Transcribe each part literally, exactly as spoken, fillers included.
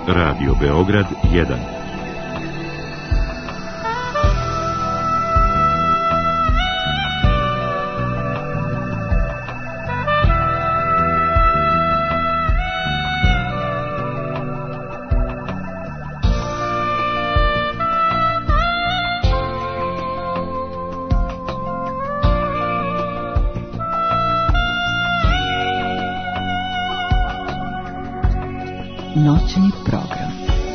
Radio Beograd jedan. Noćni program.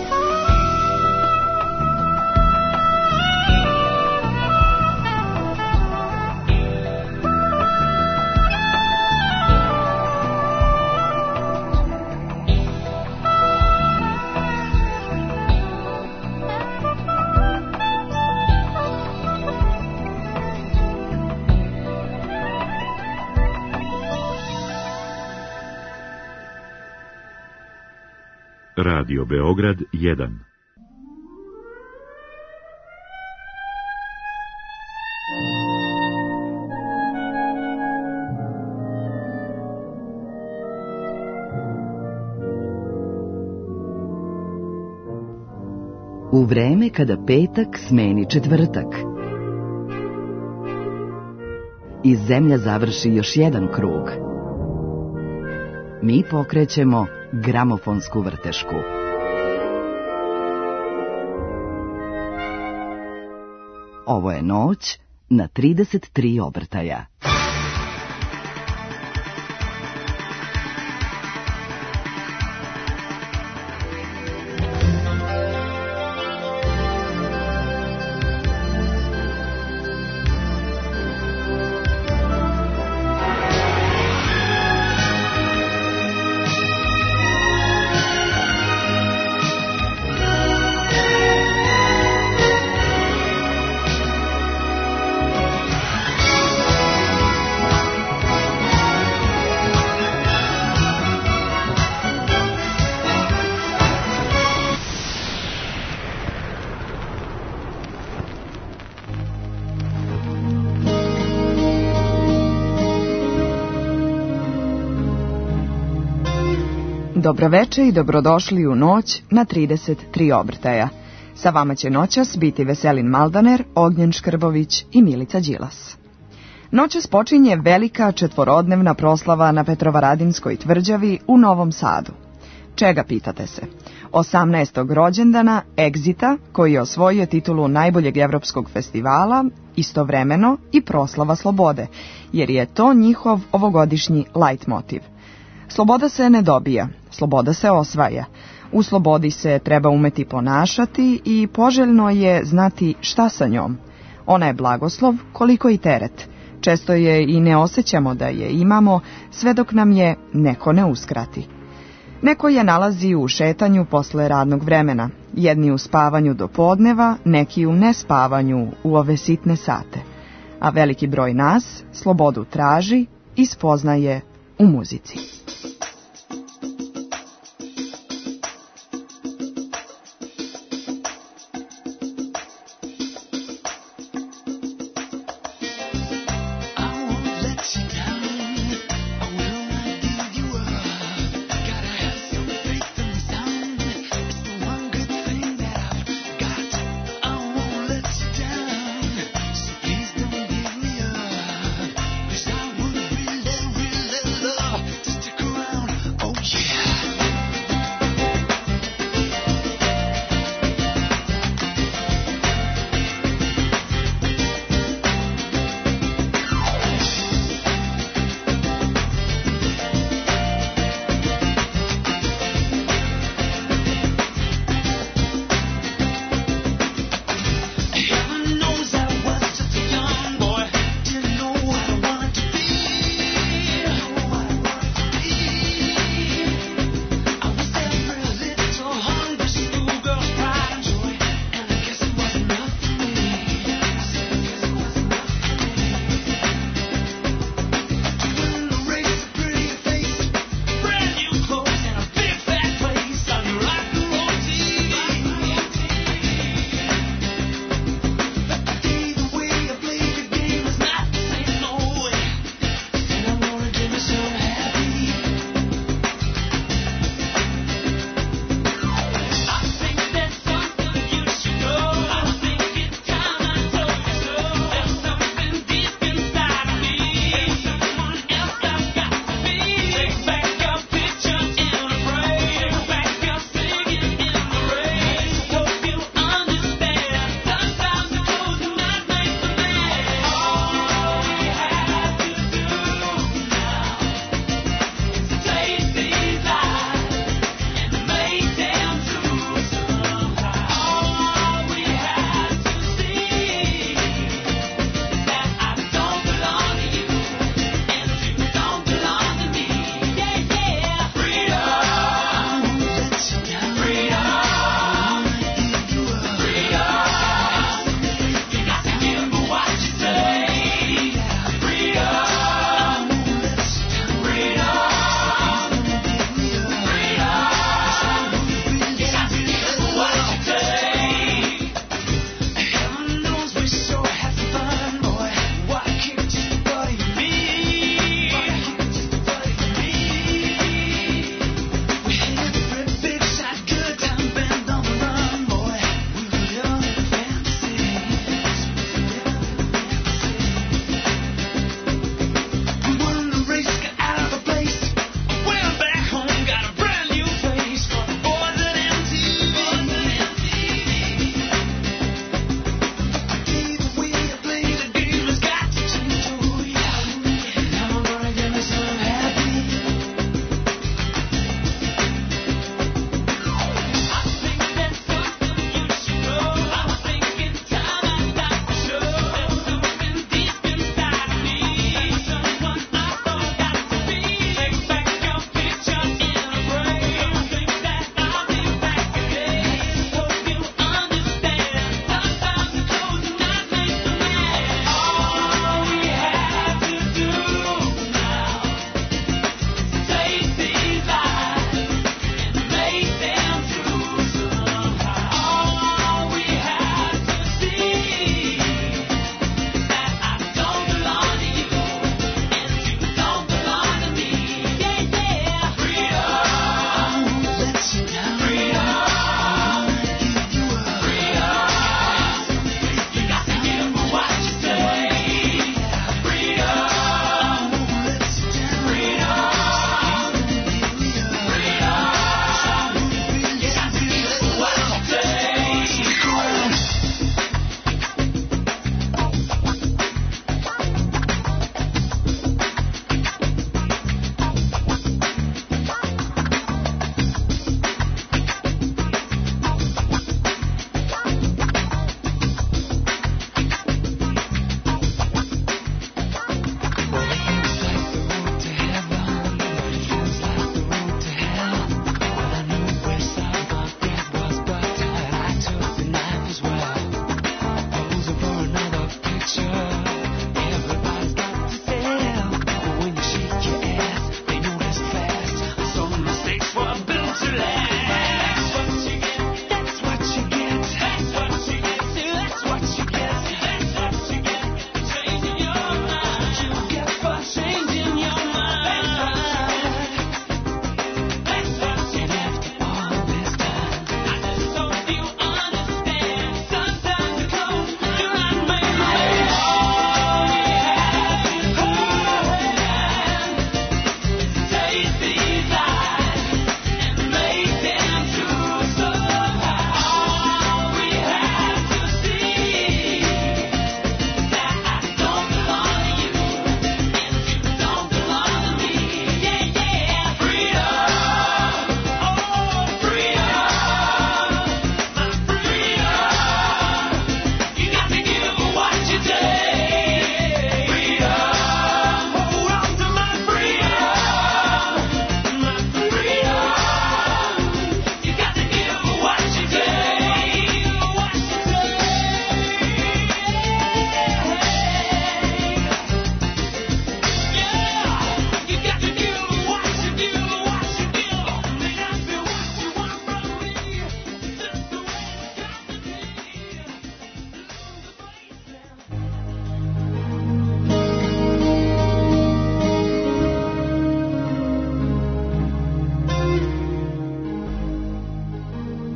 Radio Beograd jedan. U vreme kada petak smeni četvrtak. I zemlja završi još jedan krug. Mi pokrećemo gramofonsku vrtešku. Ovo je noć na trideset tri obrtaja. Dobro veče i dobrodošli u noć na trideset tri obrtaja. Sa vama će noćas biti Veselin Maldaner, Ognjen Škrbović i Milica Đilas. Noćas počinje velika četvorodnevna proslava na Petrovaradinskoj tvrđavi u Novom Sadu. Čega, pitate se? osamnaestog rođendana Exita, koji je osvojio titulu najboljeg evropskog festivala, istovremeno i proslava slobode, jer je to njihov ovogodišnji leitmotiv. Sloboda se ne dobija, sloboda se osvaja. U slobodi se treba umeti ponašati i poželjno je znati šta sa njom. Ona je blagoslov koliko i teret. Često je i ne osjećamo da je imamo, sve dok nam je neko ne uskrati. Neko je nalazi u šetanju posle radnog vremena, jedni u spavanju do podneva, neki u nespavanju u ove sitne sate. A veliki broj nas slobodu traži i spoznaje u muzici. Just stick around.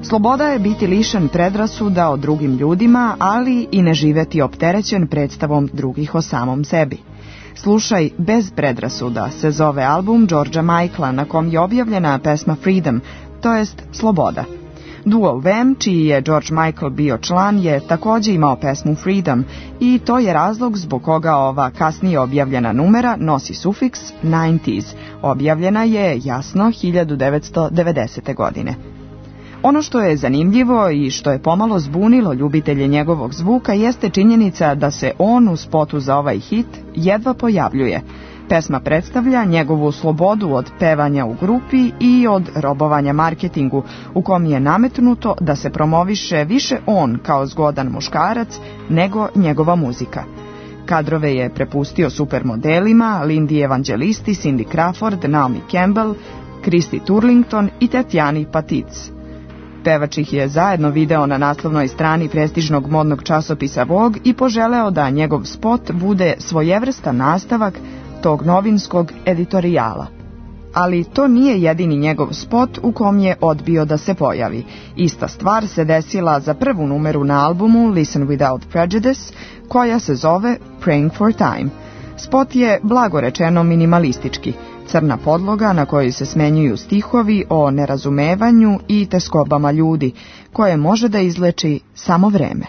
Sloboda je biti lišen predrasuda o drugim ljudima, ali i ne živeti opterećen predstavom drugih o samom sebi. Slušaj bez predrasuda se zove album Georgea Michaela na kom je objavljena pesma Freedom, to jest Sloboda. Duo Wham, čiji je George Michael bio član, je također imao pesmu Freedom i to je razlog zbog koga ova kasnije objavljena numera nosi sufiks devedeset. Objavljena je, jasno, hiljadu devetsto devedesete. godine. Ono što je zanimljivo i što je pomalo zbunilo ljubitelje njegovog zvuka jeste činjenica da se on u spotu za ovaj hit jedva pojavljuje. Pesma predstavlja njegovu slobodu od pevanja u grupi i od robovanja marketingu, u kom je nametnuto da se promoviše više on kao zgodan muškarac nego njegova muzika. Kadrove je prepustio supermodelima, Lindy Evangelisti, Cindy Crawford, Naomi Campbell, Christy Turlington i Tatjani Patic. Pevač ih je zajedno video na naslovnoj strani prestižnog modnog časopisa Vogue i poželeo da njegov spot bude svojevrstan nastavak tog novinskog editorijala. Ali to nije jedini njegov spot u kom je odbio da se pojavi. Ista stvar se desila za prvu numeru na albumu Listen Without Prejudice, koja se zove Praying for Time. Spot je blago rečeno minimalistički, crna podloga na kojoj se smenjuju stihovi o nerazumevanju i teskobama ljudi, koje može da izleči samo vreme.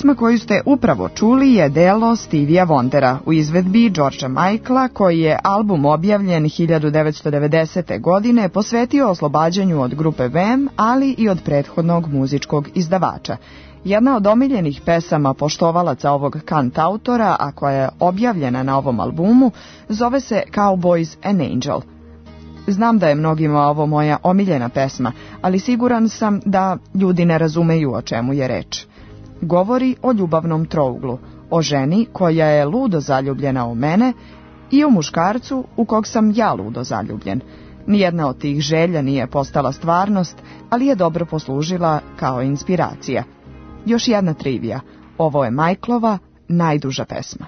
Pesma koju ste upravo čuli je delo Stevija Wondera u izvedbi Georgea Michaela, koji je album objavljen hiljadu devetsto devedesete. godine posvetio oslobađanju od grupe Wham, ali i od prethodnog muzičkog izdavača. Jedna od omiljenih pesama poštovalaca ovog kantautora, a koja je objavljena na ovom albumu, zove se Cowboys and Angel. Znam da je mnogima ovo moja omiljena pesma, ali siguran sam da ljudi ne razumeju o čemu je reč. Govori o ljubavnom trouglu, o ženi koja je ludo zaljubljena u mene i o muškarcu u kog sam ja ludo zaljubljen. Nijedna od tih želja nije postala stvarnost, ali je dobro poslužila kao inspiracija. Još jedna trivija, ovo je Michaelova najduža pesma.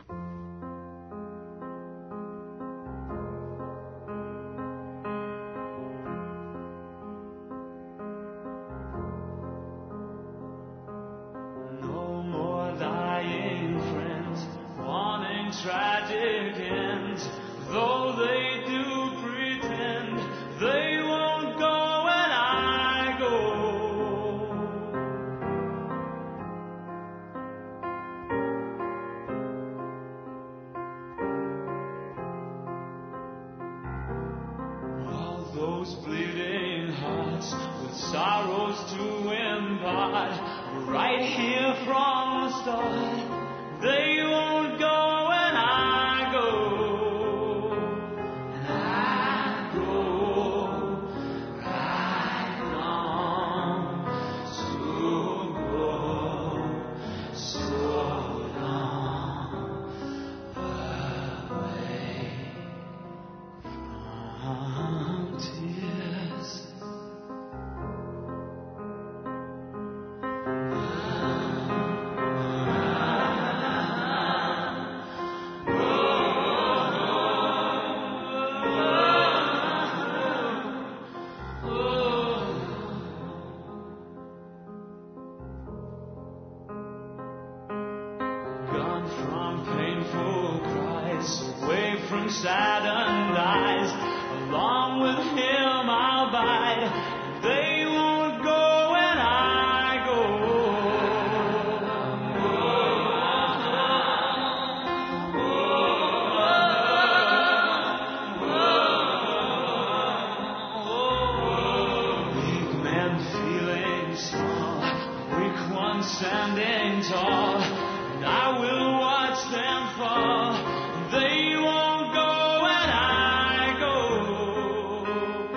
They won't go and I go.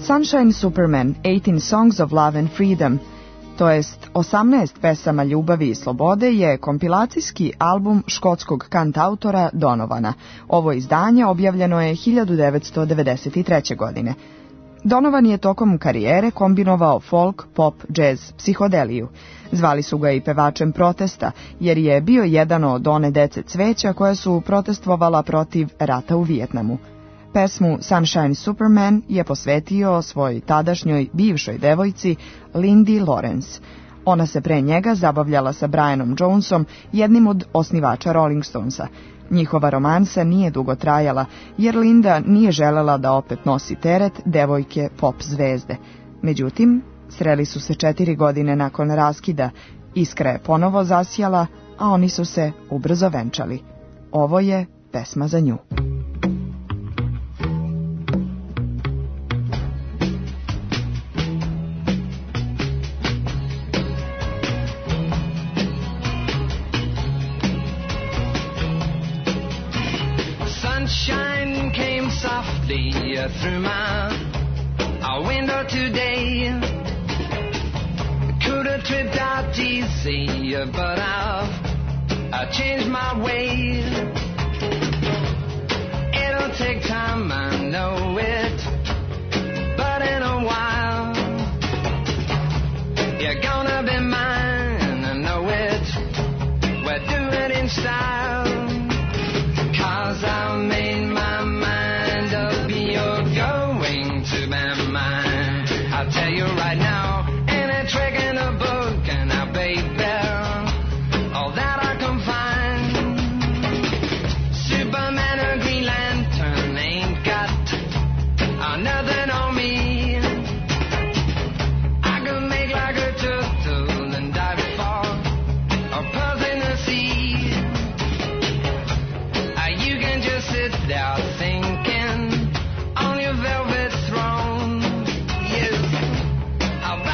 Sunshine Superman, eighteen Songs of Love and Freedom, to jest osamnaest pesama ljubavi i slobode, je kompilacijski album škotskog kantautora Donovana. Ovo izdanje objavljeno je hiljadu devetsto devedeset treće. godine. Donovan je tokom karijere kombinovao folk, pop, džez, psihodeliju. Zvali su ga i pevačem protesta, jer je bio jedan od one dece cveća koja su protestvovala protiv rata u Vijetnamu. Pesmu Sunshine Superman je posvetio svojoj tadašnjoj bivšoj devojci Lindy Lawrence. Ona se pre njega zabavljala sa Brianom Jonesom, jednim od osnivača Rolling Stonesa. Njihova romansa nije dugo trajala, jer Linda nije želela da opet nosi teret devojke pop zvezde. Međutim, sreli su se četiri godine nakon raskida, iskra je ponovo zasjala, a oni su se ubrzo venčali. Ovo je pesma za nju. Sunshine came softly through my uh, window today. Could have tripped out easy, but I've uh, changed my way. It'll take time, I know it, but in a while you're gonna be mine, I know it. We're doing it in style. Cause I made my mind up, you're going to be mine. I'll tell you right now, ain't a trick in the book, and now baby, all that I can find. Superman or Green Lantern ain't got uh, nothing on me. I can make like a turtle and dive for a pearls in the sea. Sit there thinking on your velvet throne. Yes, I'll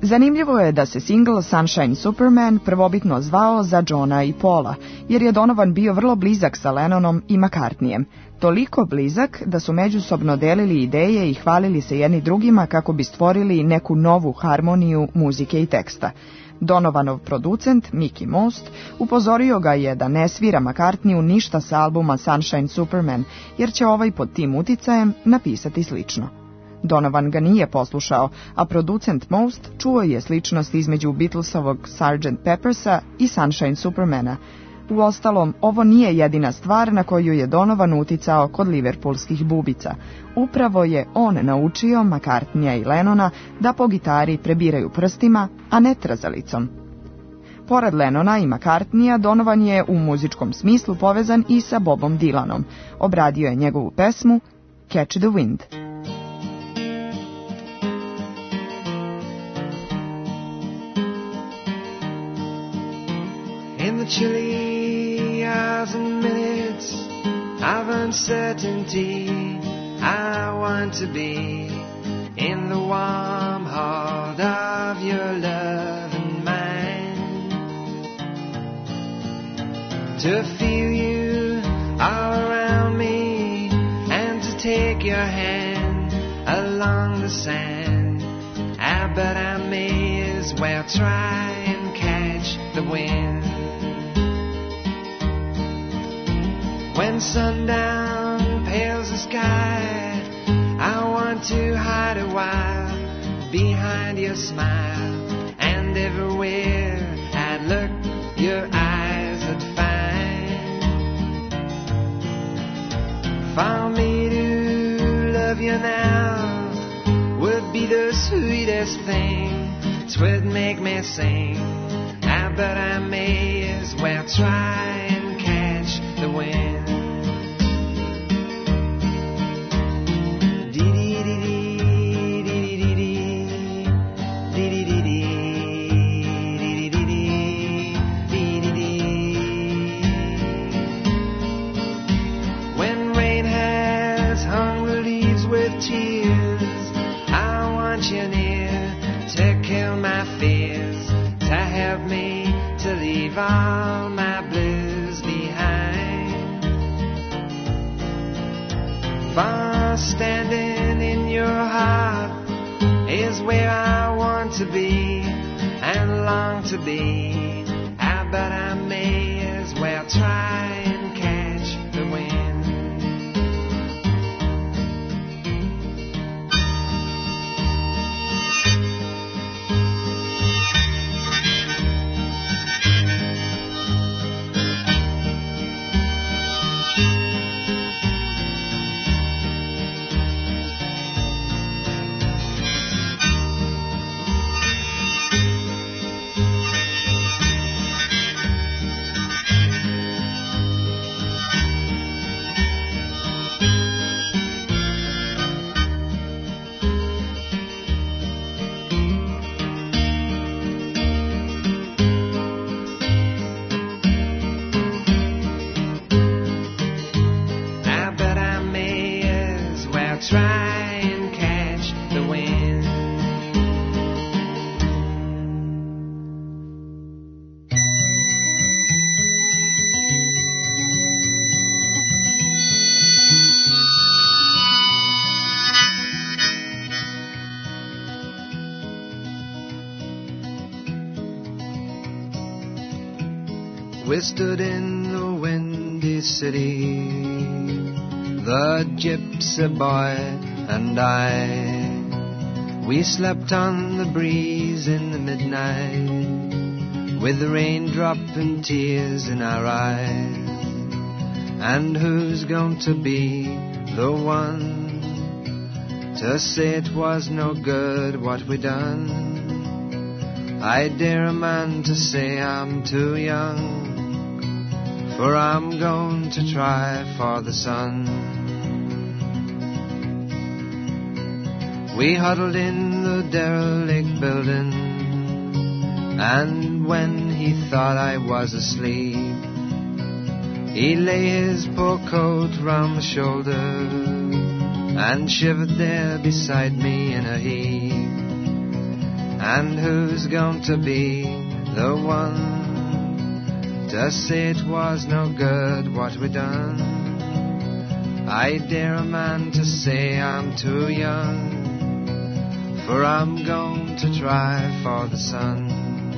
Zanimljivo je da se singl Sunshine Superman prvobitno zvao za Johna i Paula, jer je Donovan bio vrlo blizak sa Lennonom i McCartneyem. Toliko blizak da su međusobno delili ideje i hvalili se jedni drugima kako bi stvorili neku novu harmoniju muzike i teksta. Donovanov producent, Mickey Most, upozorio ga je da ne svira McCartneyu ništa sa albuma Sunshine Superman, jer će ovaj pod tim uticajem napisati slično. Donovan ga nije poslušao, a producent Most čuo je sličnost između Beatlesovog sergeant Peppersa i Sunshine Supermana. Uostalom, ovo nije jedina stvar na koju je Donovan uticao kod liverpoolskih bubica. Upravo je on naučio McCartneya i Lennona da po gitari prebiraju prstima, a ne trzalicom. Pored Lennona i McCartneya, Donovan je u muzičkom smislu povezan i sa Bobom Dylanom. Obradio je njegovu pesmu Catch the Wind. In the chilly hours and minutes of uncertainty, I want to be in the warm heart of your love and mine, to feel you all around me and to take your hand along the sand. Ah, but I may as well try and catch the wind. When sundown pales the sky, I want to hide a while behind your smile, and everywhere I'd look, your eyes would find. For me to love you now would be the sweetest thing, 'twould make me sing. Ah, but I may as well try and catch the wind. All my blues behind. For standing in your heart is where I want to be and long to be. Ah, but I may as well try and catch the wind. We stood in the windy city, the gypsy boy and I. We slept on the breeze in the midnight, with the raindrop and tears in our eyes. And who's going to be the one to say it was no good what we done? I dare a man to say I'm too young, for I'm going to try for the sun. We huddled in the derelict building, and when he thought I was asleep, he lay his poor coat round my shoulder and shivered there beside me in a heap. And who's going to be the one to say it was no good what we done? I dare a man to say I'm too young, for I'm going to try for the sun.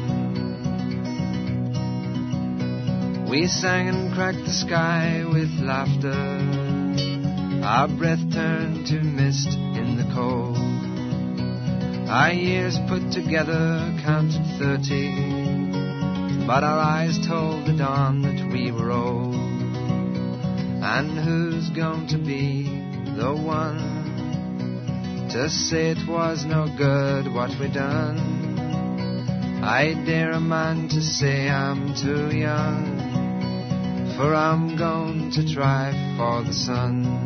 We sang and cracked the sky with laughter. Our breath turned to mist in the cold. Our years put together counted thirty, but our eyes told the dawn that we were old. And who's going to be the one to say it was no good what we done? I dare a man to say I'm too young, for I'm going to try for the sun.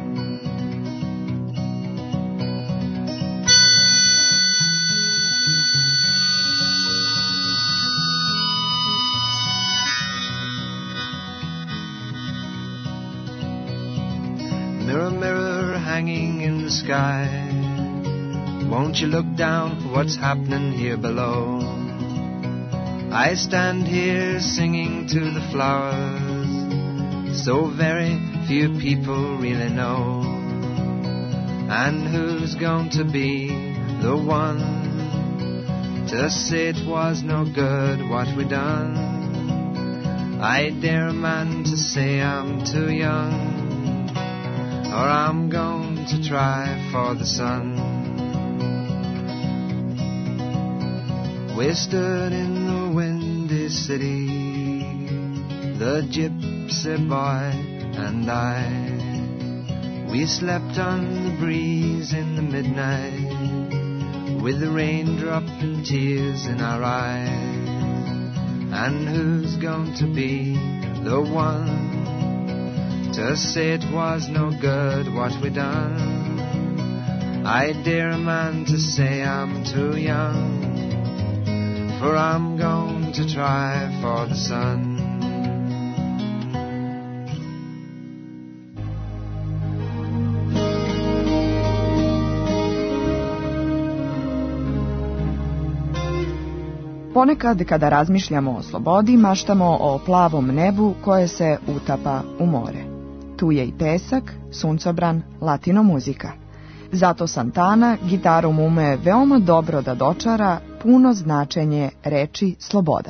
Mirror, mirror, hanging in the sky, won't you look down for what's happening here below? I stand here singing to the flowers, so very few people really know. And who's going to be the one to say it was no good what we done? I dare a man to say I'm too young, or I'm going to try for the sun. We stood in the windy city, the gypsy boy and I. We slept on the breeze in the midnight, with the raindrop and tears in our eyes. And who's going to be the one to say it was no good what we done? I dare a man to say I'm too young, for I'm going to try for the sun. Ponekad kada razmišljamo o slobodi, maštamo o plavom nebu koje se utapa u more. Tu je i pesak, suncobran, latino muzika. Zato Santana gitarom ume veoma dobro da dočara puno značenje reči sloboda.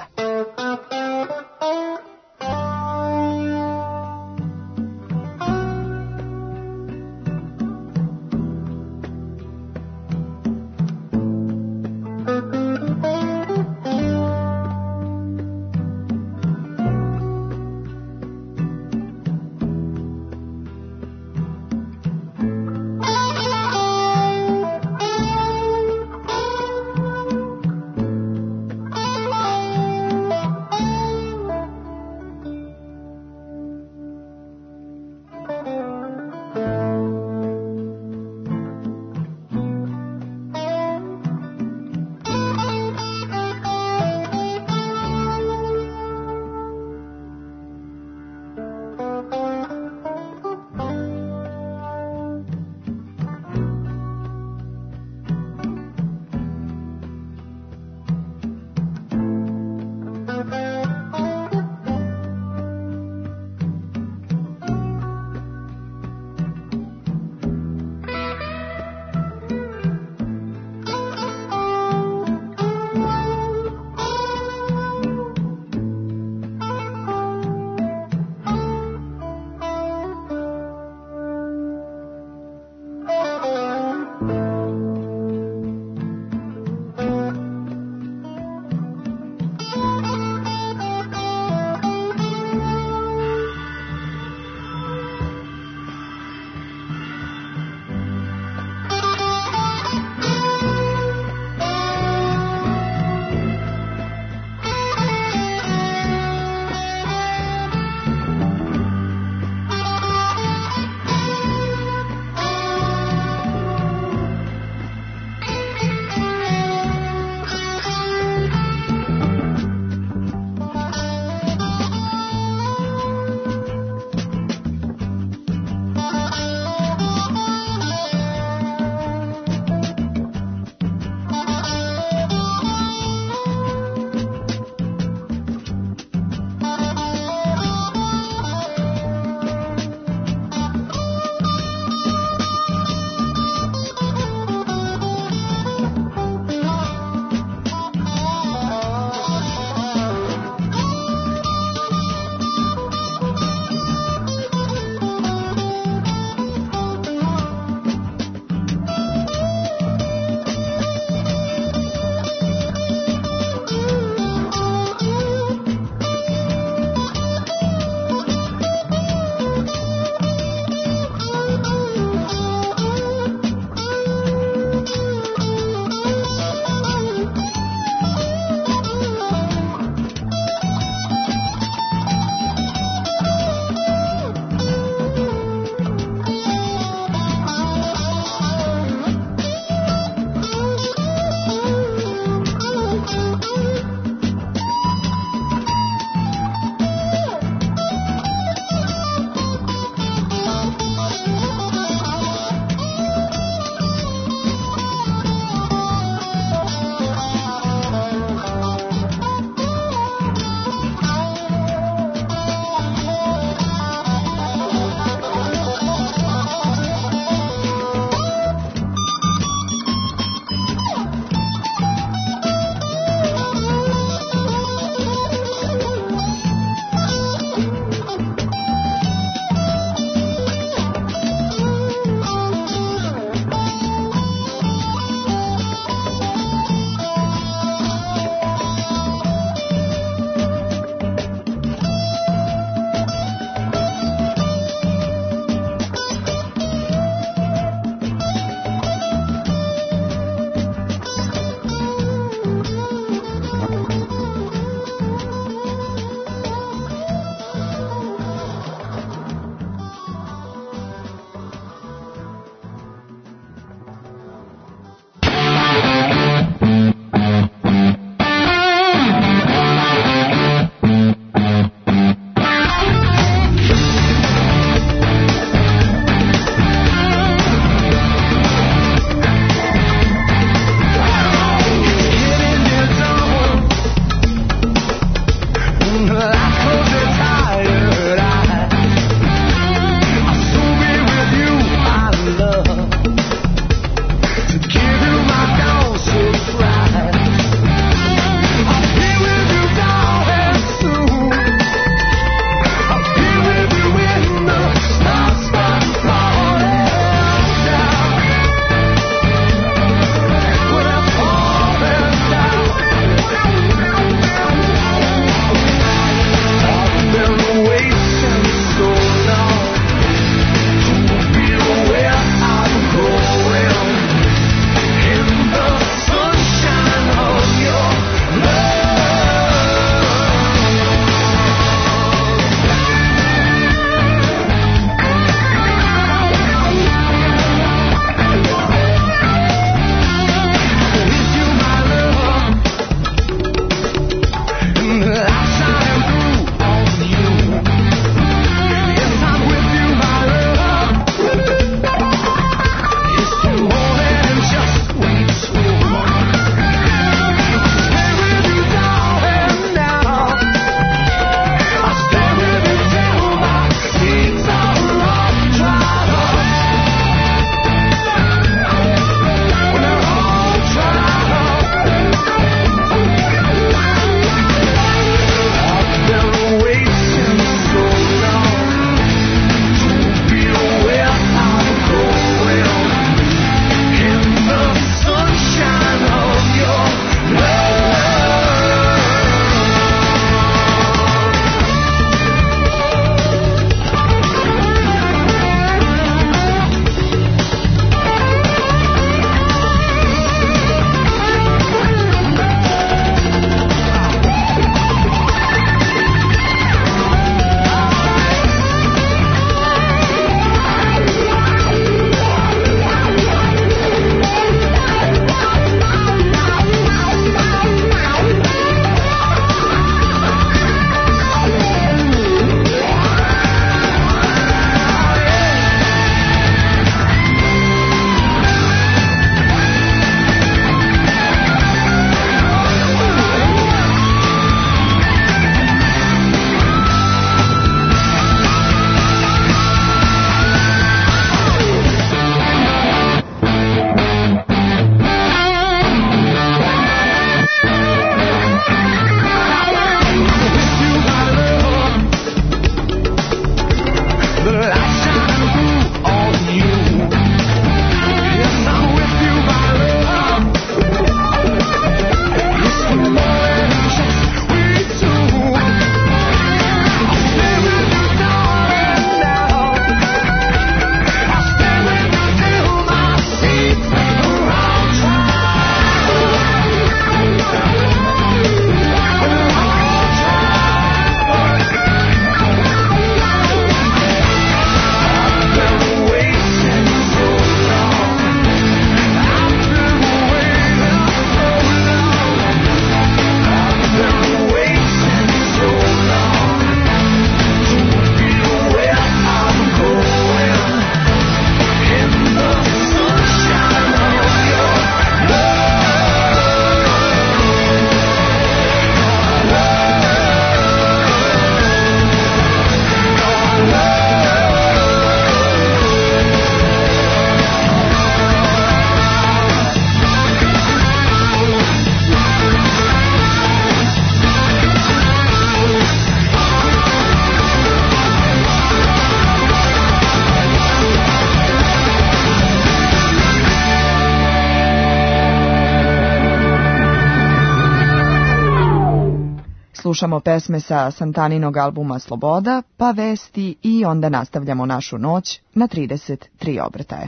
Slušamo pesme sa Santaninog albuma Sloboda, pa vesti i onda nastavljamo našu noć na trideset tri obrtaja.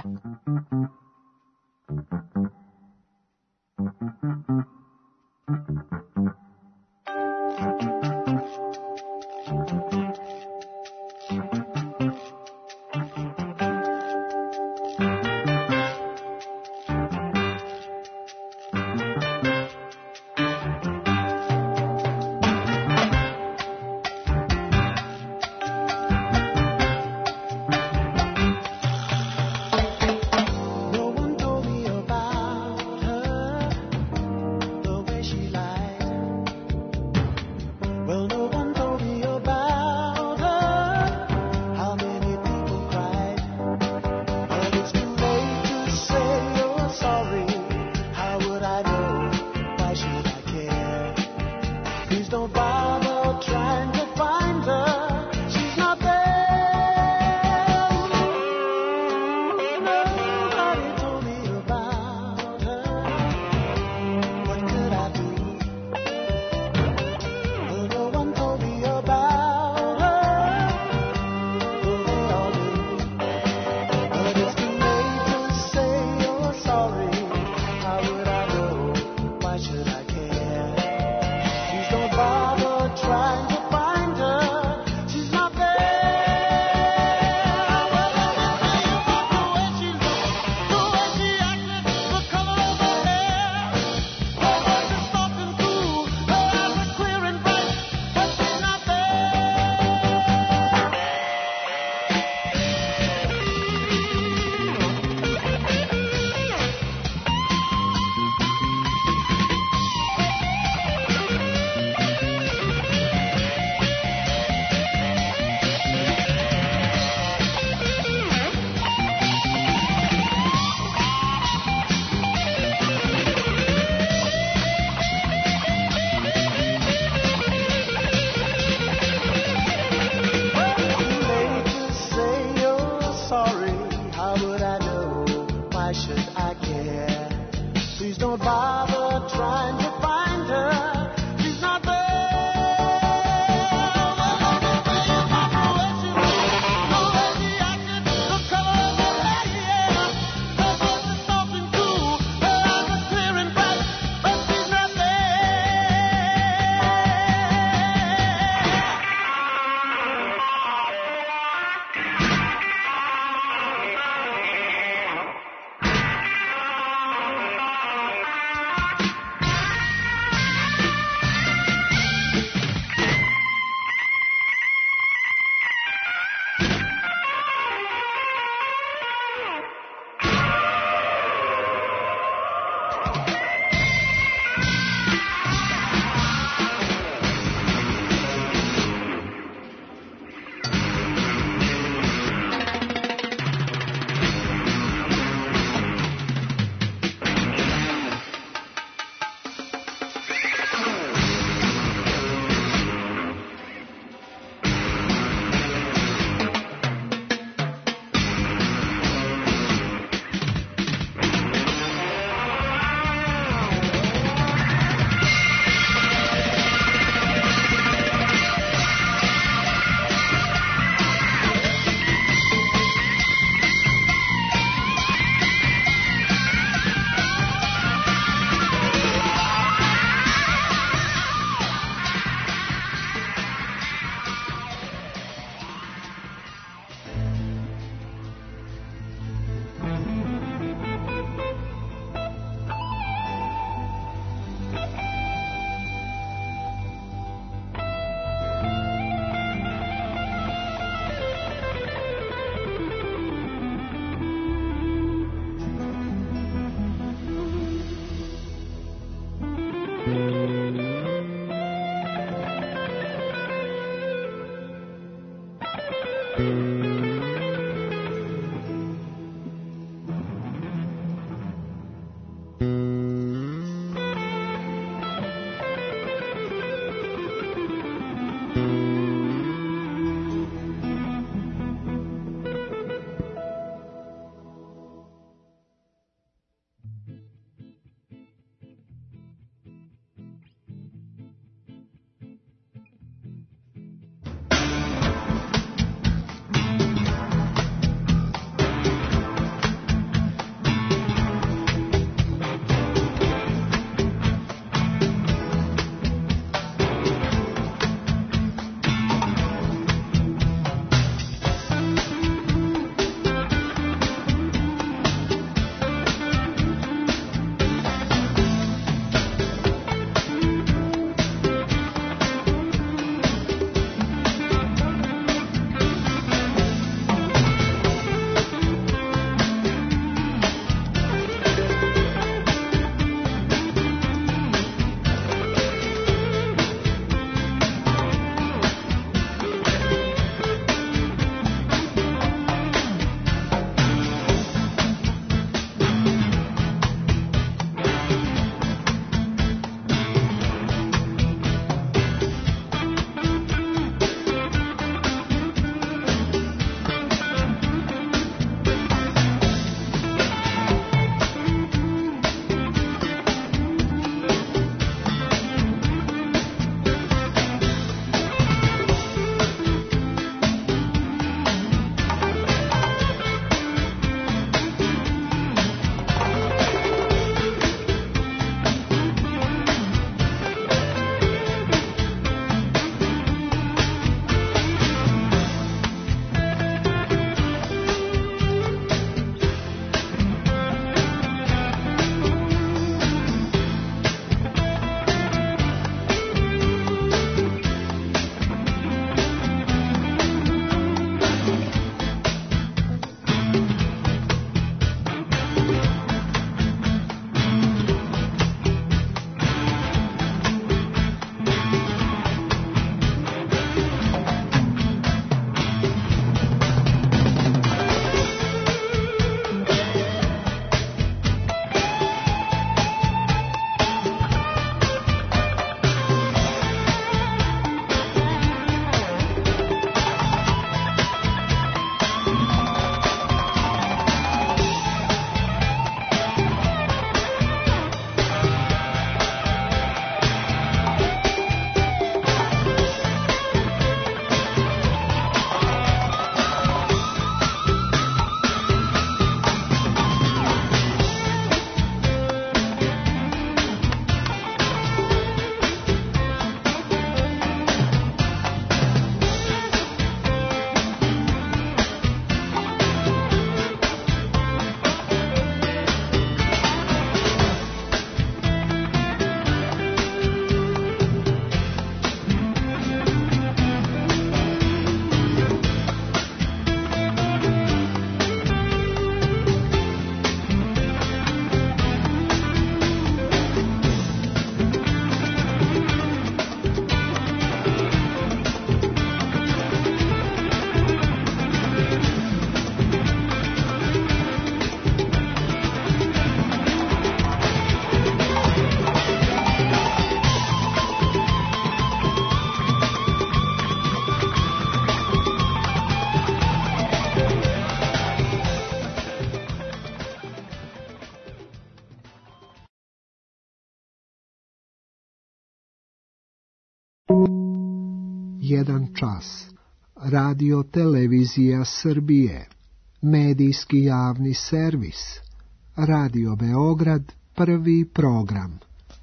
Jedan čas. Radio Televizija Srbije. Medijski javni servis. Radio Beograd, prvi program.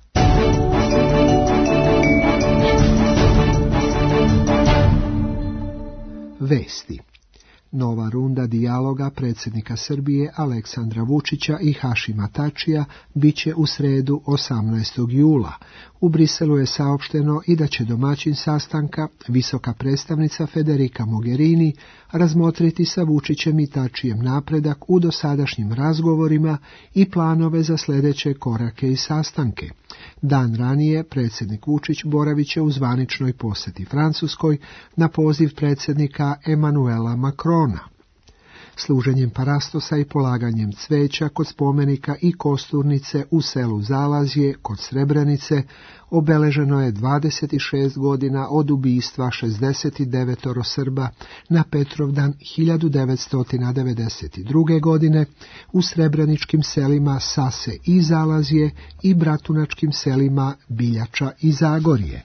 Vesti. Nova runda dijaloga predsjednika Srbije Aleksandra Vučića i Hašima Tačija bit će u sredu osamnaestog jula. U Briselu je saopšteno i da će domaćin sastanka, visoka predstavnica Federica Mogherini, razmotriti sa Vučićem i Tačijem napredak u dosadašnjim razgovorima i planove za sljedeće korake i sastanke. Dan ranije predsjednik Vučić boravit će u zvaničnoj posjeti Francuskoj na poziv predsjednika Emanuela Macrona. Služenjem parastosa i polaganjem cveća kod spomenika i kosturnice u selu Zalazje kod Srebrenice obeleženo je dvadeset šest godina od ubistva šezdeset devet Srba na Petrovdan hiljadu devetsto devedeset druge. godine u srebreničkim selima Sase i Zalazje i bratunačkim selima Biljača i Zagorje.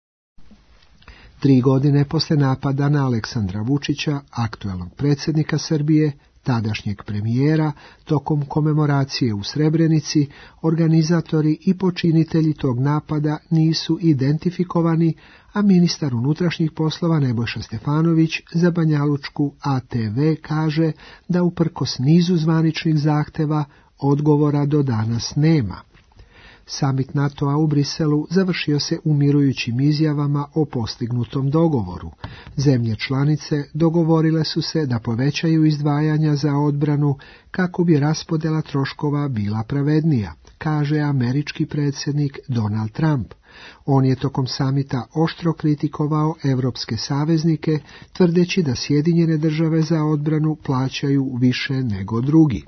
Tri godine posle napada na Aleksandra Vučića, aktuelnog predsjednika Srbije, tadašnjeg premijera, tokom komemoracije u Srebrenici, organizatori i počinitelji tog napada nisu identifikovani, a ministar unutrašnjih poslova Nebojša Stefanović za Banjalučku A T V kaže da uprkos nizu zvaničnih zahteva odgovora do danas nema. Samit NATO-a u Briselu završio se umirujućim izjavama o postignutom dogovoru. Zemlje članice dogovorile su se da povećaju izdvajanja za odbranu kako bi raspodjela troškova bila pravednija, kaže američki predsjednik Donald Trump. On je tokom samita oštro kritikovao evropske saveznike, tvrdeći da Sjedinjene države za odbranu plaćaju više nego drugi.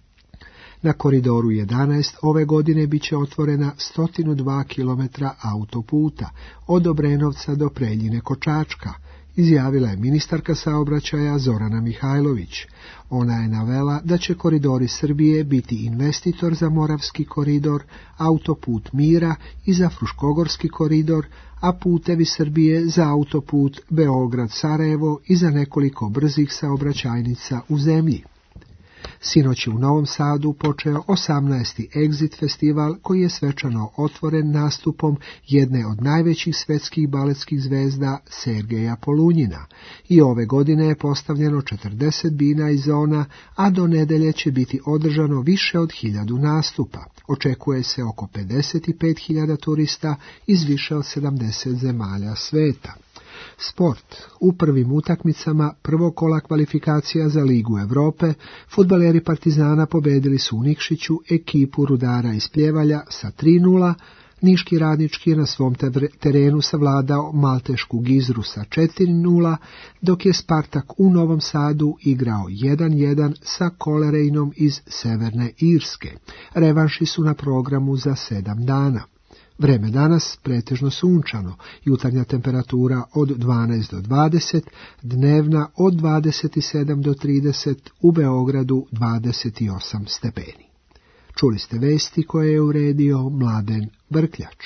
Na koridoru jedanaest ove godine bit će otvorena sto dva kilometra autoputa od Obrenovca do Preljine Kočačka, izjavila je ministarka saobraćaja Zorana Mihajlović. Ona je navela da će koridori Srbije biti investitor za Moravski koridor, autoput Mira i za Fruškogorski koridor, a putevi Srbije za autoput Beograd-Sarajevo i za nekoliko brzih saobraćajnica u zemlji. Sinoć je u Novom Sadu počeo osamnaesti Exit festival koji je svečano otvoren nastupom jedne od najvećih svetskih baletskih zvezda Sergeja Polunjina. I ove godine je postavljeno četrdeset bina i zona, a do nedelje će biti održano više od hiljadu nastupa. Očekuje se oko pedeset pet hiljada turista iz više od sedamdeset zemalja sveta. Sport. U prvim utakmicama prvog kola kvalifikacija za Ligu Europe fudbaleri Partizana pobedili su u Nikšiću ekipu Rudara iz Pljevalja sa tri nula, Niški Radnički je na svom terenu savladao Maltešku Gizru sa četiri nula, dok je Spartak u Novom Sadu igrao jedan jedan sa Kolerejnom iz Severne Irske. Revanši su na programu za sedam dana. Vreme danas pretežno sunčano, jutarnja temperatura od dvanaest do dvadeset, dnevna od dvadeset sedam do trideset, u Beogradu dvadeset osam stepeni. Čuli ste vesti koje je uredio Mladen Brkljač.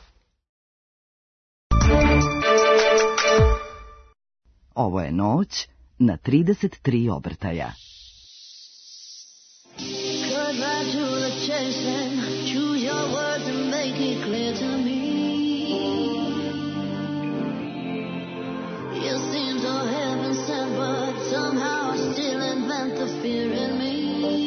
Ovo je noć na trideset tri obrtaja. Clear to me, you seem so heaven sent, but somehow still invent the fear in me.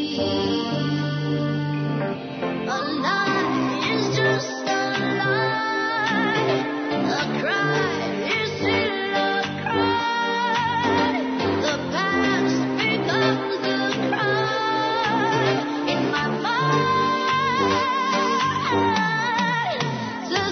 A lie is just a lie, a cry is still a cry. The past becomes the cry in my mind.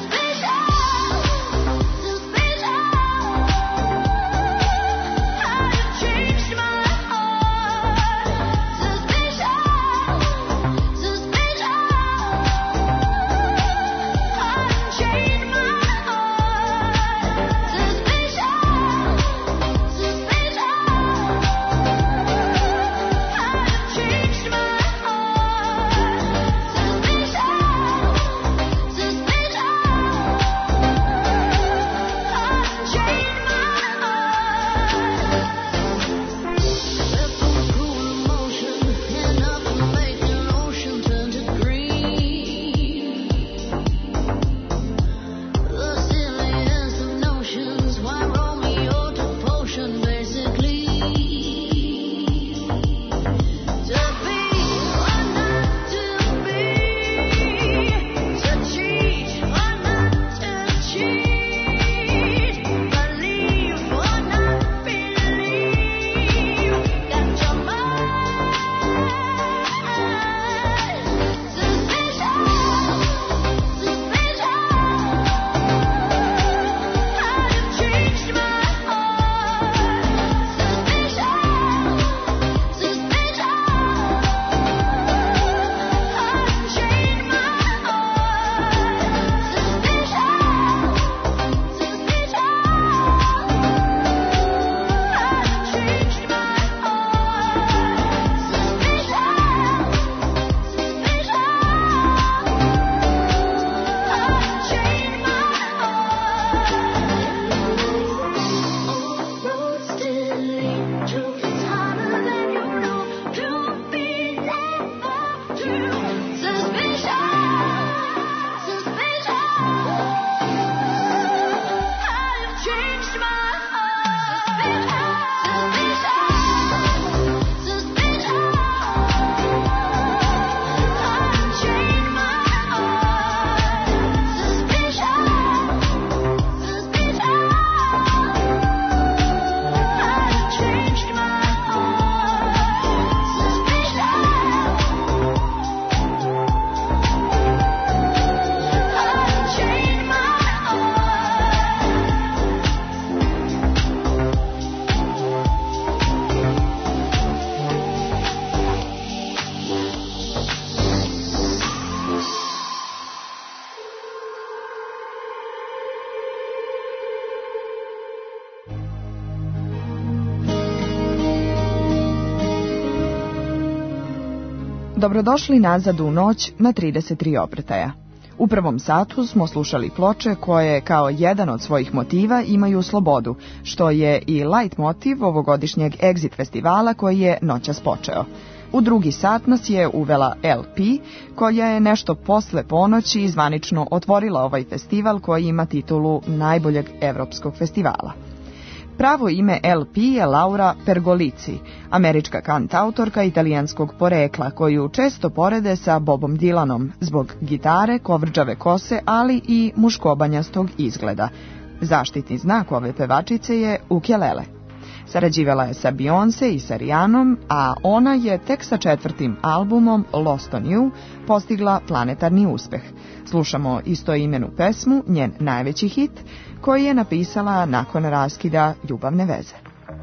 Dobrodošli nazad u noć na trideset tri obrtaja. U prvom satu smo slušali ploče koje kao jedan od svojih motiva imaju slobodu, što je i light motiv ovogodišnjeg Exit festivala koji je noćas počeo. U drugi sat nas je uvela L P, koja je nešto posle ponoći zvanično otvorila ovaj festival koji ima titulu najboljeg evropskog festivala. Pravo ime L P je Laura Pergolici, američka kantautorka italijanskog porekla, koju često porede sa Bobom Dylanom zbog gitare, kovrđave kose, ali i muškobanjastog izgleda. Zaštitni znak ove pevačice je ukelele. Sarađivala je sa Beyoncé i sa Rihannom, a ona je tek sa četvrtim albumom Lost on You postigla planetarni uspeh. Slušamo istoimenu pesmu, njen najveći hit, koji je napisala nakon raskida ljubavne veze.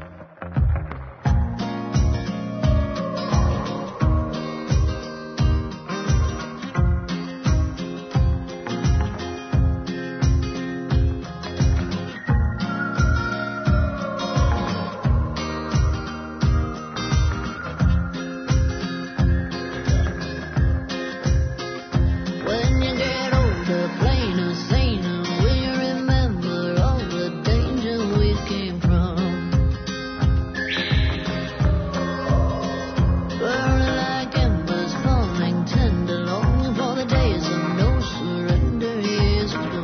When you get older, plainer, saner, will you remember all the danger we came from? Burning like embers, falling tender, longing for the days of no surrender, years ago.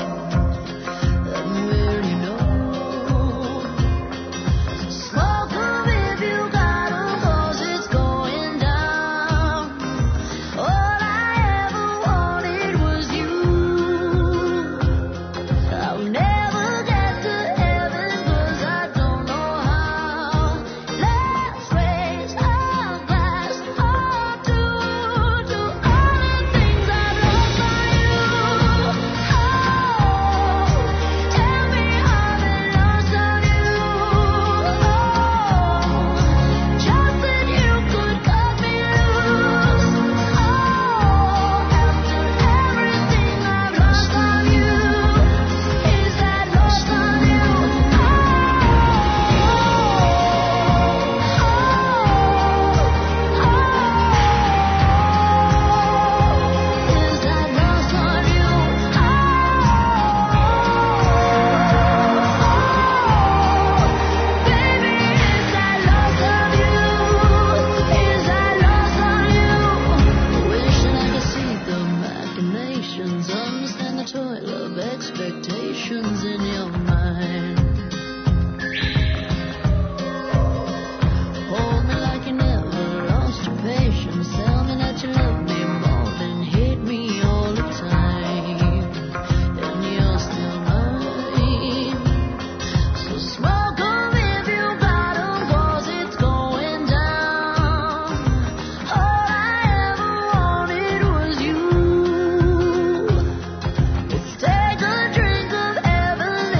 And will you know? Smoke 'em if you got 'em, 'cause it's going down. All I ever wanted was you. I'll never get to heaven 'cause I don't know how. Let's raise our glass or two to all the things I've lost by you. Oh, tell me how they lost on you. Oh, just that you could cut me loose. Oh, after everything I've lost on you, is that lost on you? Is that lost on you? Baby, is that lost on you? Is that lost on you? Wishing I could see the machinations, understand the toil of expectations in your mind. Hold me like you never lost your patience. Tell me that you love me more than hate me all the time. And you're still mine. So smoke 'em if you got 'em, 'cause it's going down. All I ever wanted was you. Let's take a drink of heaven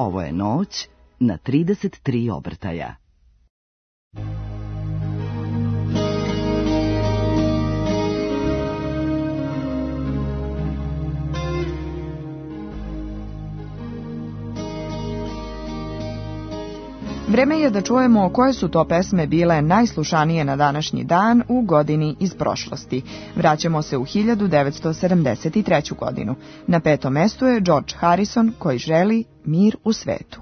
Ovo je noć na trideset tri obrtaja. Vreme je da čujemo koje su to pesme bile najslušanije na današnji dan u godini iz prošlosti. Vraćamo se u hiljadu devetsto sedamdeset treću. godinu. Na petom mestu je George Harrison koji želi mir u svetu.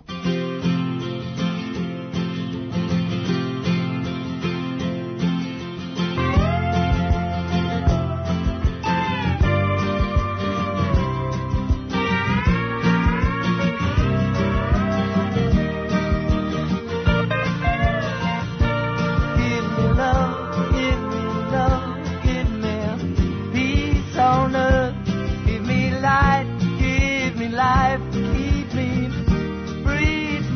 Life, keep me, breathe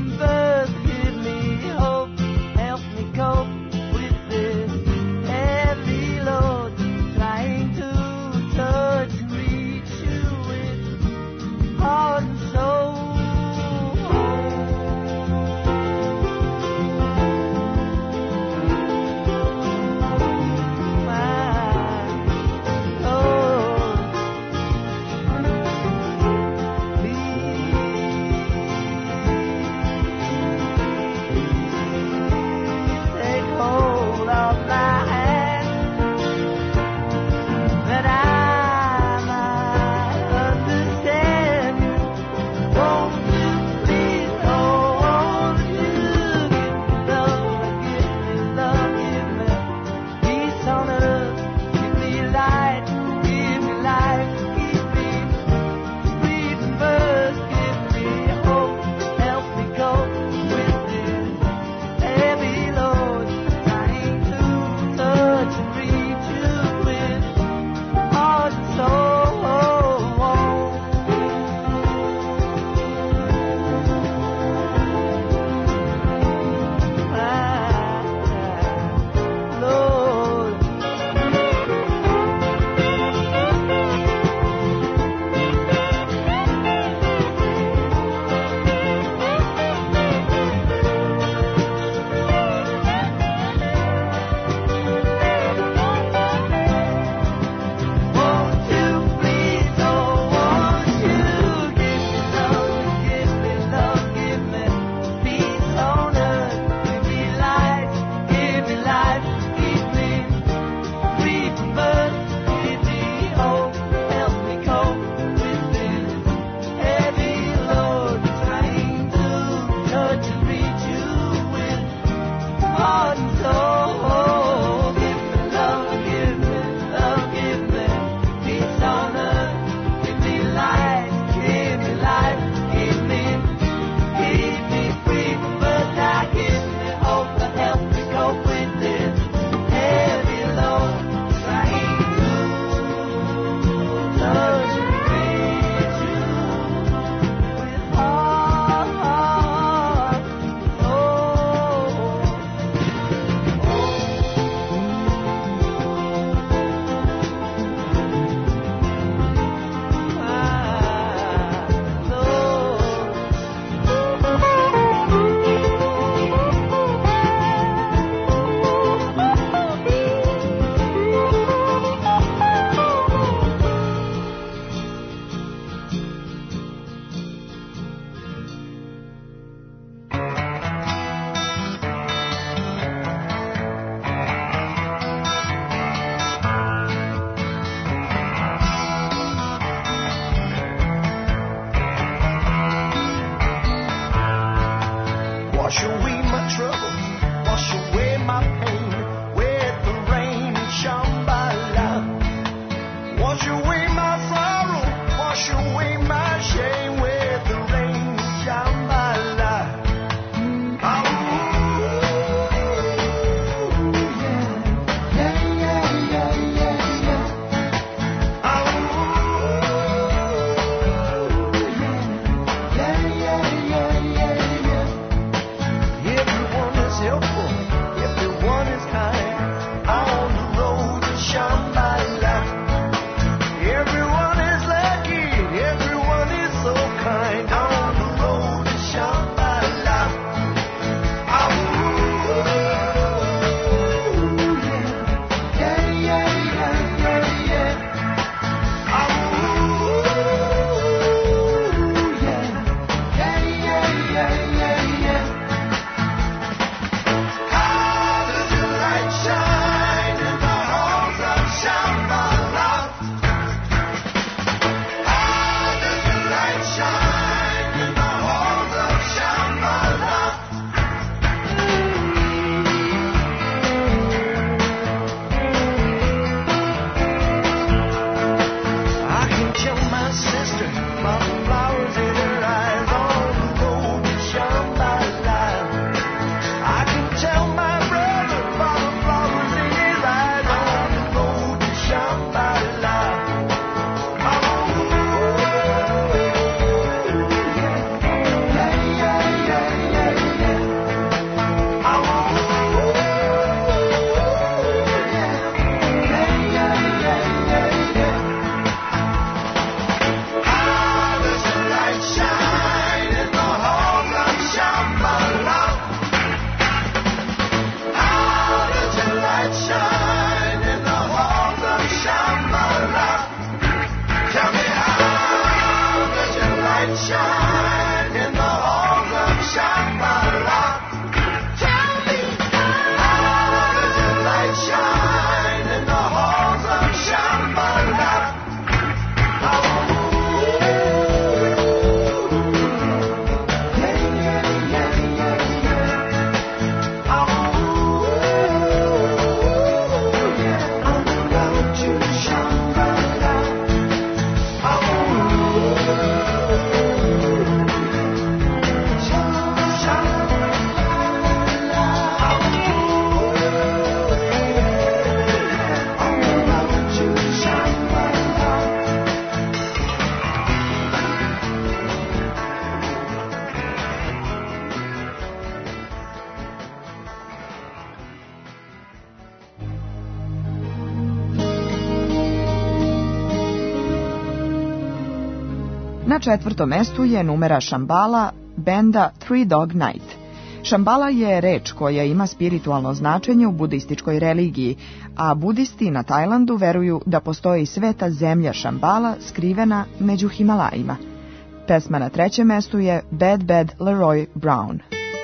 Na četvrtom mestu je numera Shambhala benda Three Dog Night. Shambhala je reč koja ima spiritualno značenje u budističkoj religiji, a budisti na Tajlandu veruju da postoji sveta zemlja Shambhala skrivena među Himalajima. Pesma na trećem mestu je Bad Bad Leroy Brown.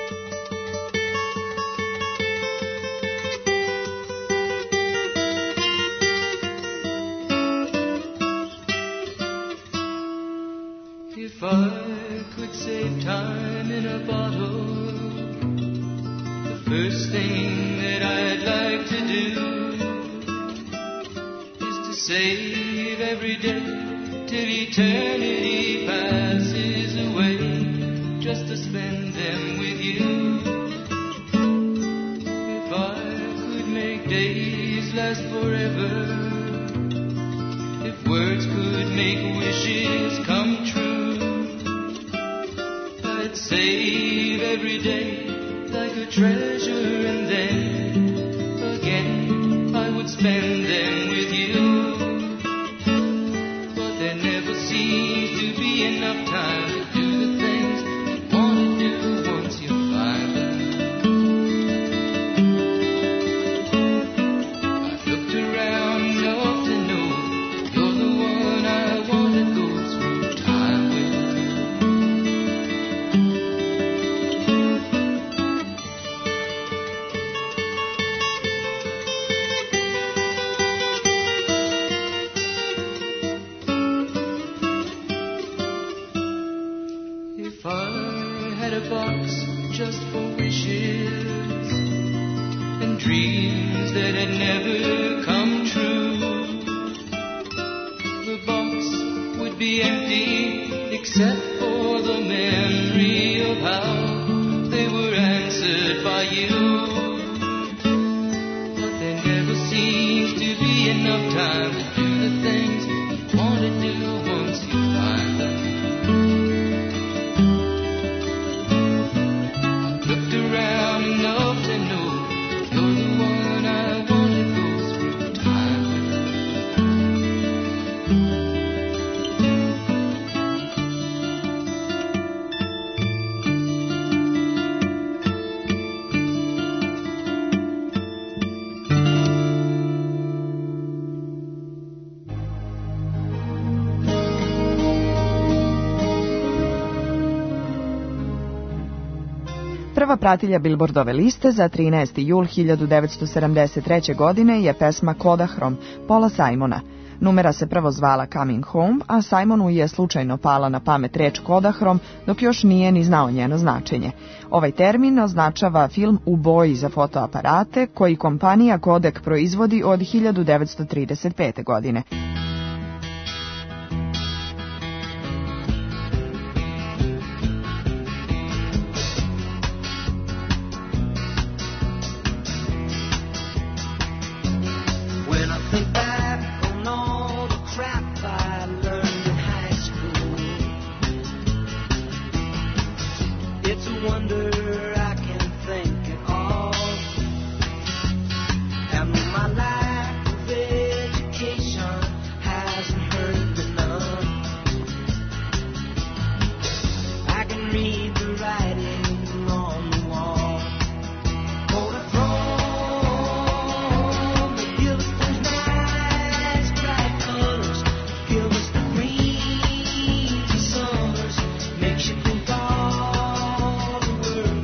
If I could save time in a bottle, the first thing that I'd like to do is to save every day till eternity passes away, just to spend them with you. If I could make days last forever, if words could make wishes come true, I'd save every day like a treasure, and then again I would spend them with you. But there never seems to be enough time to do the things you want to do once you find them. I've looked around enough to know you're the one I want to go through time with. If I had a box just for wishes and dreams that had never come true, the box would be empty except for the memory of how they were answered by you. But there never seems to be enough time to do the things you want to do once you find them. Looked around enough to know you're the one I want to go through time with. Prva pratilja Billboardove liste za trinaesti jul hiljadu devetsto sedamdeset treće. godine je pesma Kodahrom Paula Simona. Numera se prvo zvala Coming Home, a Simonu je slučajno pala na pamet reč Kodahrom dok još nije ni znao njeno značenje. Ovaj termin označava film u boji za fotoaparate koji kompanija Kodak proizvodi od hiljadu devetsto trideset pete. godine. When I think back on all the crap I learned in high school, it's a wonder I can think at all. And my lack of education hasn't hurt me none. I can read the writing on the wall. Makes you think all the world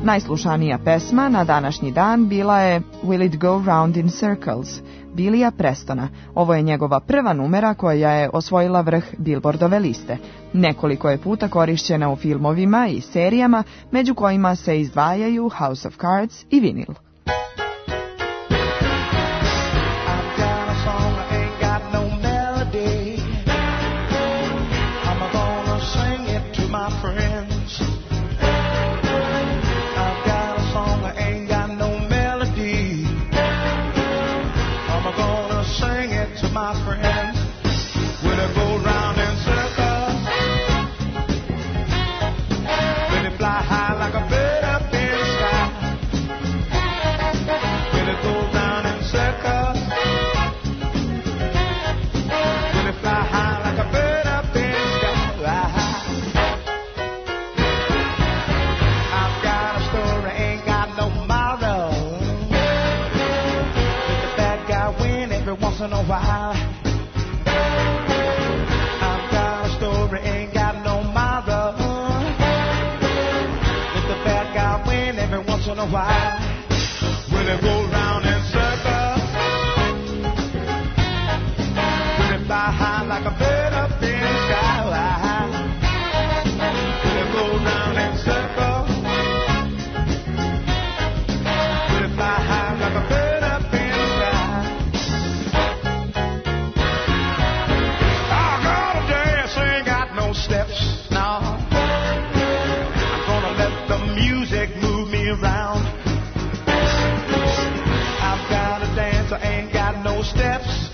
Najslušanija pesma na današnji dan bila je Will It Go Round in Circles, Billya Prestona. Ovo je njegova prva numera koja je osvojila vrh Billboardove liste. Nekoliko je puta korišćena u filmovima i serijama, među kojima se izdvajaju House of Cards i Vinyl. In a while, I've got a story, ain't got no mother. If the bad guy win every once in a while, will it go round in circles? Will it fly high like a bird up in the sky? Will it go round in circles? Will it fly high like a bird up in the sky? Steps now. I'm gonna let the music move me around. I've got a dance, I ain't got no steps.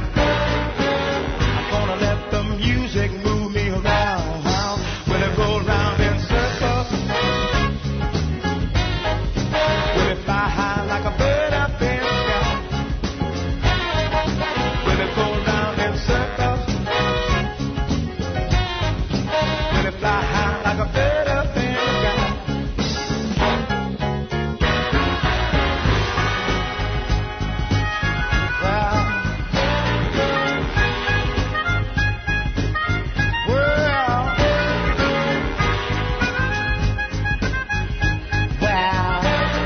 I'm gonna let the music move me around. Will it go round in circles? Will it fly high like a bird up in the sky? Will it go round in circles? Fly high like a bird up in the sky. Well, well, well,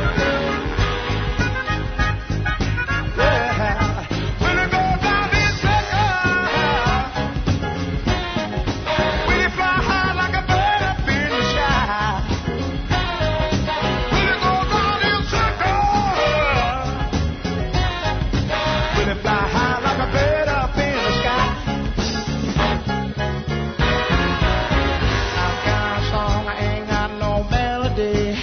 well. Will it go down in circles? Will it fly high like a bird up in the sky? Will it go round in circles? Will it fly high like a bird up in the sky? I've got a song, I ain't got no melody.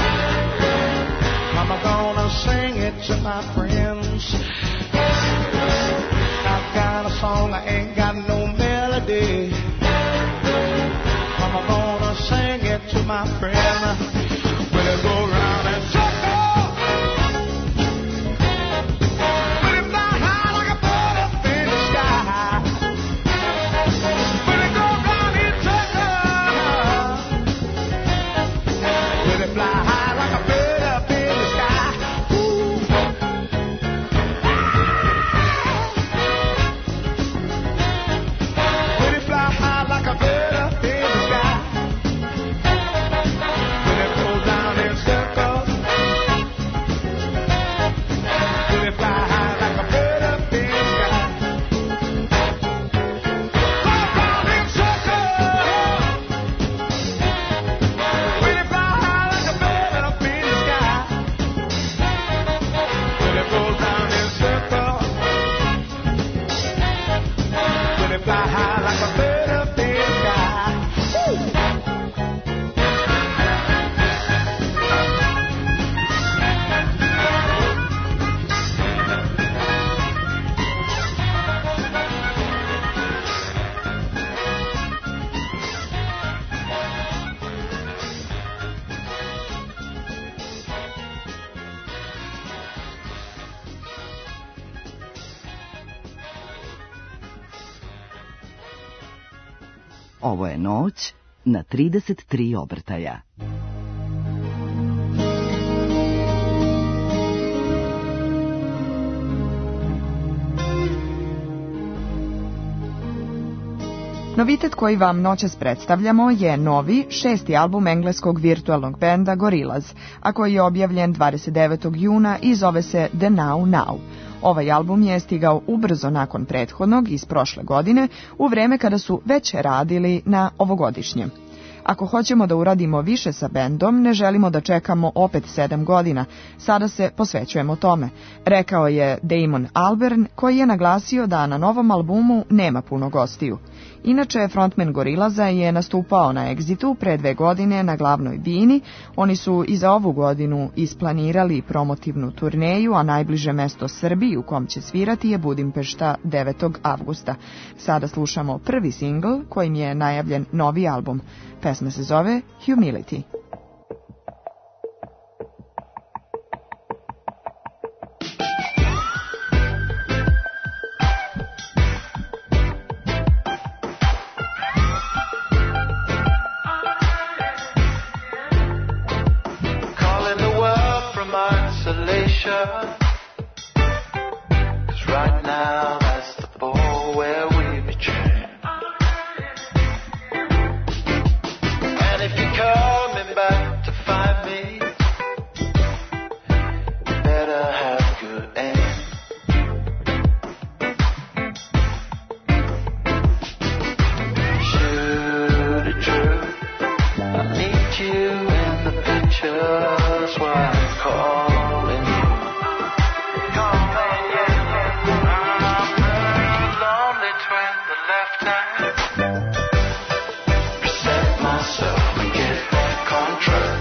I'm gonna sing it to my friends. I've got a song, I ain't got no melody. I'm gonna sing it to my friend. Will it go round and circle? Will it fly high like a bird up in the sky? Will it go round in circles? Will it fly high like a bird up in the sky? Ooh. Will it fly high like a bird up in the sky? Will it go round in circles? Will it fly high like a bird up in the sky? Fly round in circles. Will it fly high like a bird up in the sky? Will it go round in circles? Will it fly high like a bird up in the sky? Ovo je noć na trideset tri obrtaja. Novitet koji vam noćas predstavljamo je novi, šesti album engleskog virtualnog benda Gorillaz, a koji je objavljen dvadeset devetog juna i zove se The Now Now. Ovaj album je stigao ubrzo nakon prethodnog iz prošle godine, u vreme kada su već radili na ovogodišnjem. Ako hoćemo da uradimo više sa bendom, ne želimo da čekamo opet sedam godina. Sada se posvećujemo tome, rekao je Damon Albarn, koji je naglasio da na novom albumu nema puno gostiju. Inače, frontman Gorillaza je nastupao na Exitu pre dve godine na glavnoj bini. Oni su i za ovu godinu isplanirali promotivnu turneju, a najbliže mesto Srbiji u kom će svirati je Budimpešta devetog avgusta. Sada slušamo prvi singl kojim je najavljen novi album. Pesma se zove Humility. Calling the world from isolation, 'cause right now that's the ball where we betray. And if you're coming back to find me, you better have good aim. Shoot it true, I need you in the picture, that's why I'm calling you. Calling you. I'm lonely twin the left hand. Reset myself and get back on track.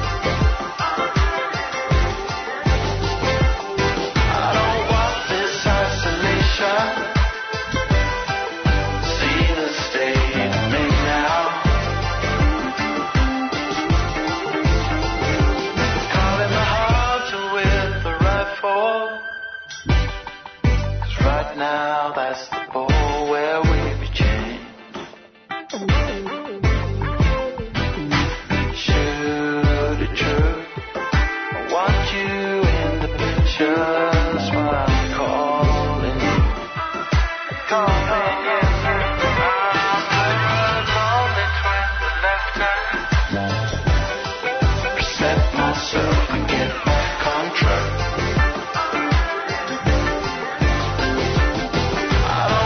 I don't want this isolation. See the state of me now. Calling the hunter with the rifle, 'cause right now that's the ball where we be chained. Shoot it true, I want you in the picture, that's why I'm calling you. Calling you. I'm lonely twin the left hand. Reset myself and get back on track. I don't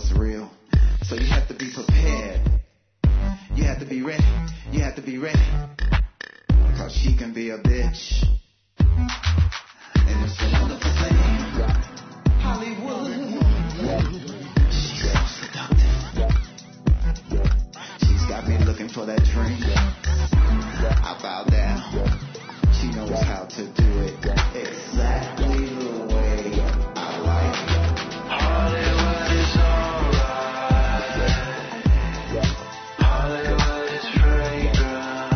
it's real. So you have to be prepared. You have to be ready. You have to be ready. Cause she can be a bitch. And it's a wonderful thing. Hollywood. She's so seductive. She's got me looking for that dream. I bow down. She knows how to do it exactly the way I like it. Hollywood is alright. Hollywood is fragrant.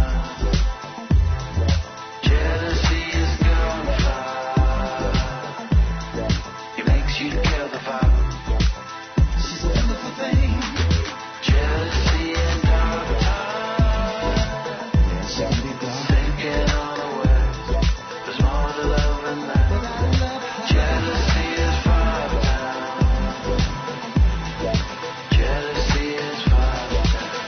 Jealousy is gunfire. It makes you kill the vibe. She's a wonderful thing. Jealousy and dark time. Yeah, she can be dark. Thinking on the way. There's more to love than that. Jealousy is fire time. Jealousy is fire time.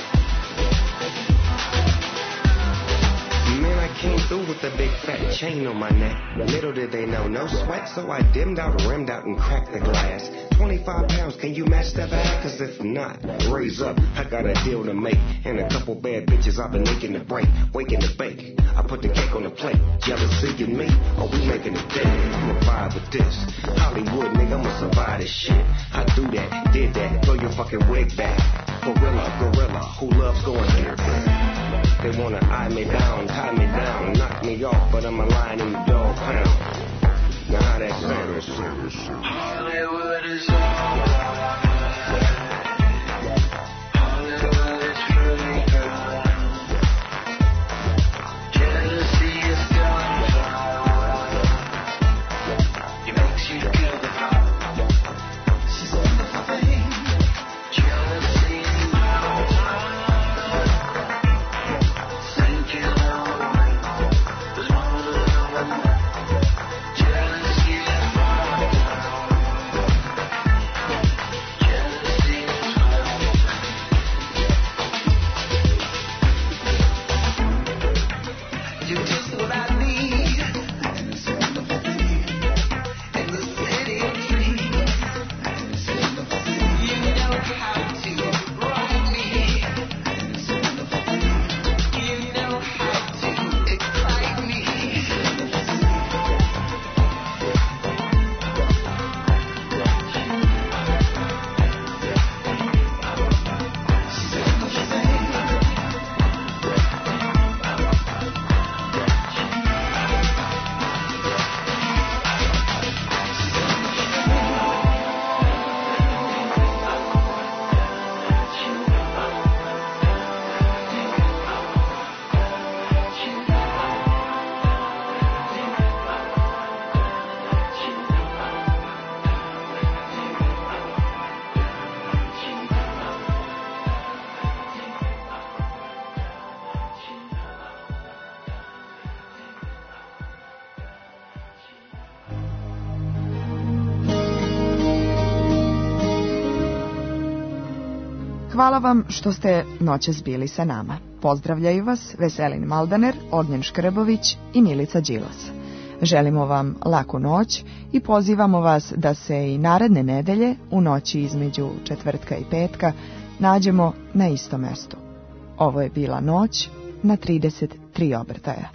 Man, I came through with a big fat chain on my neck. Little did they know, no sweat, so I dimmed out, rimmed out, and cracked the glass. twenty-five pounds, can you match that bag? Cause if not, raise up, I got a deal to make. And a couple bad bitches I've been making to break, waking to bake. I put the cake on the plate, jealousy and me, are we making it big? I'm a vibe with this, Hollywood nigga, I'ma survive this shit. I do that, did that, throw your fucking wig back. Gorilla, gorilla, who loves going there? They wanna eye me down, tie me down, knock me off, but I'm a lion in the dog pound. Now how that sounds? Hollywood is alright. Hollywood is fragrant. Jealousy is gunfire. It makes you kill the vibe. She's a wonderful thing. Jealousy and dark time. Thinking on the way. There's more to love than that. Jealousy is fire time. Jealousy is fire time. You're just what I need. And it's a wonderful thing. In the city of dreams. And it's a wonderful thing. You know how to roll me. And it's a wonderful thing. You know how to excite me. She's a wonderful thing. Hvala vam što ste noćas bili sa nama. Pozdravljaju vas Veselin Maldaner, Ognjen Škrbović i Milica Đilas. Želimo vam laku noć i pozivamo vas da se i naredne nedelje, u noći između četvrtka i petka, nađemo na istom mestu. Ovo je bila noć na trideset tri obrtaja.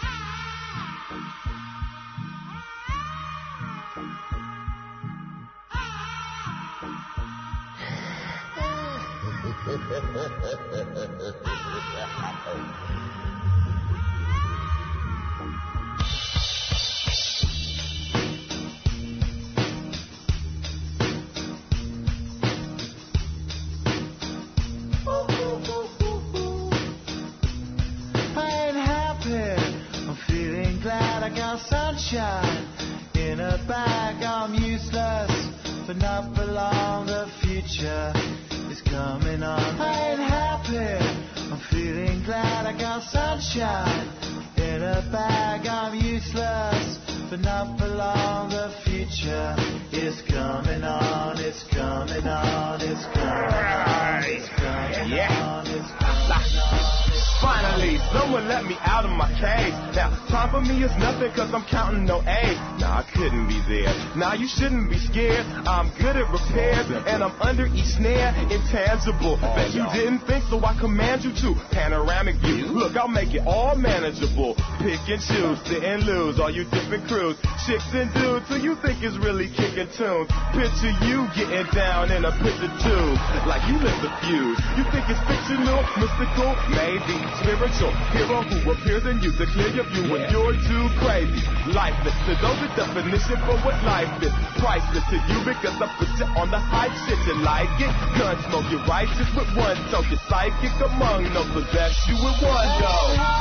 Sunshine in a bag, I'm useless, but not for long. The future is coming on. I ain't happy, I'm feeling glad. I got sunshine in a bag, I'm useless, but not for long. The future is coming on. It's coming on. It's coming on. It's coming on. It's coming on. Finally. Someone let me out of my cage. Now, time for me is nothing cause I'm counting no A's. Nah, I couldn't be there. Nah, you shouldn't be scared. I'm good at repairs and I'm under each snare. Intangible. Bet you didn't think, so I command you to. Panoramic view. Look, I'll make it all manageable. Pick and choose, sit and lose. All you different crews, chicks and dudes who you think is really kicking tunes. Picture you getting down in a picture tube. Like you lit the fuse. You think it's fictional, mystical, maybe spiritual. Hero who appears in you to clear your view when you're too crazy. Lifeless to those, the definition for what life is. Priceless to you because I put you on the hype shit. You like it? Gun smoke, you're righteous with one toe. You're psychic among no possess you with one go.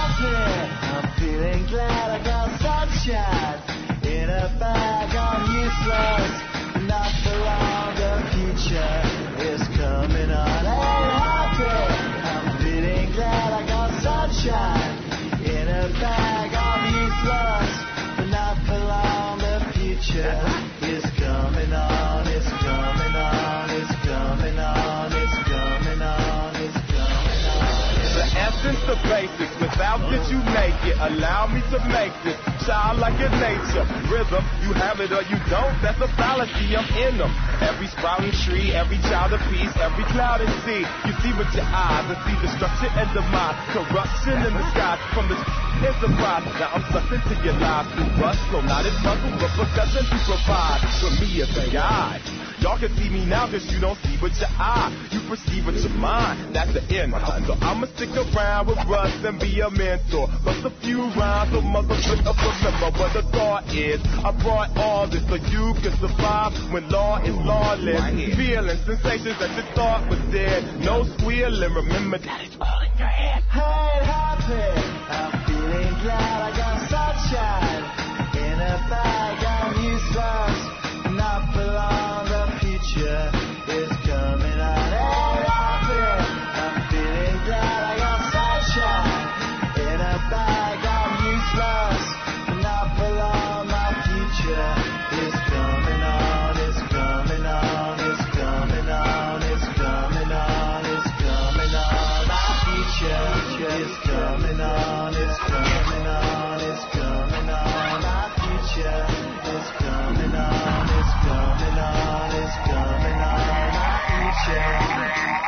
I'm feeling glad I got sunshine in a bag. I'm useless, not for long. The future is coming on. Hey, happy. I'm feeling glad I got sunshine in a bag. I'm useless, but not for long. The future is coming on. It's coming on. It's coming on. It's coming on. It's coming on. The essence, the basics. Without it, you make it. Allow me to make this child like your nature. Rhythm, you have it or you don't. That's a fallacy. I'm in them. Every sprouting tree, every child of peace, every cloud and sea. You see with your eyes and see destruction and demise. Corruption in the sky from the enterprise. Now I'm sucked into your lives through rust. So not as muscle, but percussion to provide for me as a guide. Y'all can see me now cause you don't see with your eye. You perceive with your mind. That's the end. So I'ma stick around with Russ and be a mentor. Bust a few rhymes so motherfuckers remember what the thought is. I brought all this so you can survive when law is lawless. Feeling sensations that you thought was dead. No squealing. Remember that it's all in your head. Hey, happy. I'm feeling glad I got sunshine in a bag. I'm useless, not for long. Is coming on. Hey, happy. I'm feeling glad I got sunshine in a bag. I'm useless, but not for long. My future is coming on. It's coming on. It's coming on. It's coming on. It's coming on. My future is coming on. It's coming on. It's coming on. My future is coming on. It's coming on. It's coming on, my future.